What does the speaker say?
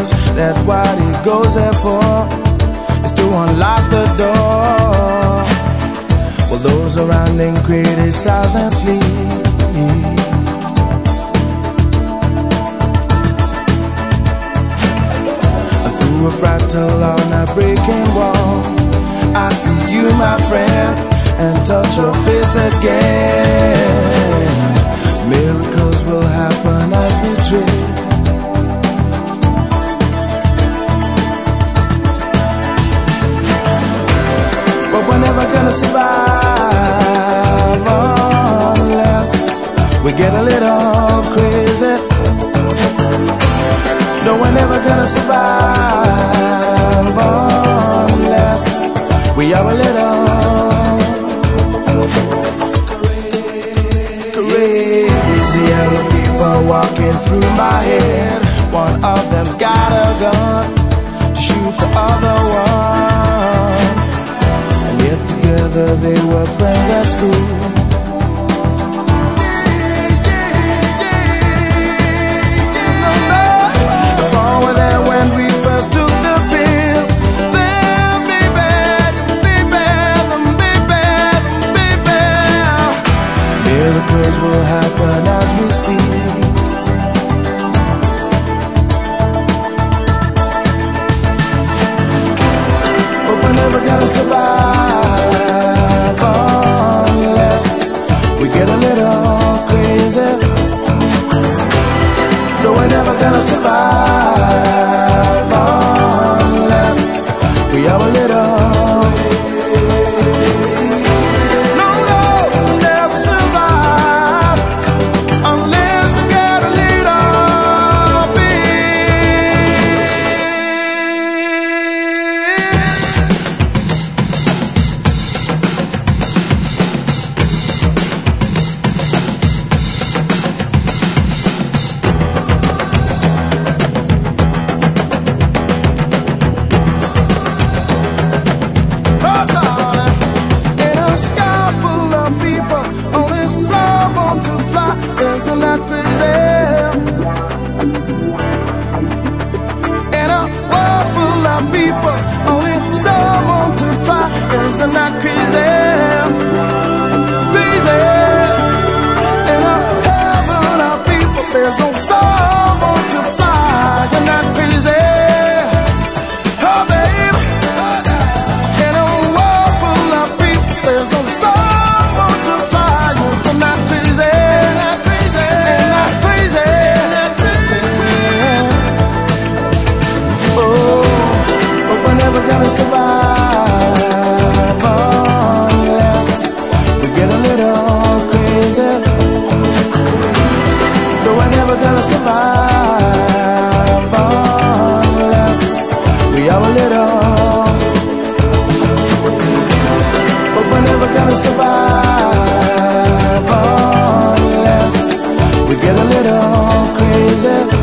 knows that what he goes there for is to unlock the door. Well, those around him criticize and sleep. Through a fractal on a breaking wall, I see you, my friend, and touch your face again. Miracles will happen as we dream. But we're never gonna survive unless we get a little crazy. No, we're never gonna survive unless we are a little crazy. Yellow people walking through my head. One of them's got a gun to shoot the other one. And yet together they were friends at school. Miracles will happen as we speak. But we're never gonna survive unless we get a little crazy. No, we're never gonna survive unless we are a little. Isn't that crazy? In a world full of people, only someone to fly. Isn't that crazy? Crazy. In a heaven of people, there's only someone to fly. Isn't that crazy? Oh, baby. In a world full of people, there's only someone to fly. Isn't that crazy? Gonna survive unless we get a little crazy. No, we're never gonna survive unless we are a little. But we're never gonna survive unless we get a little crazy.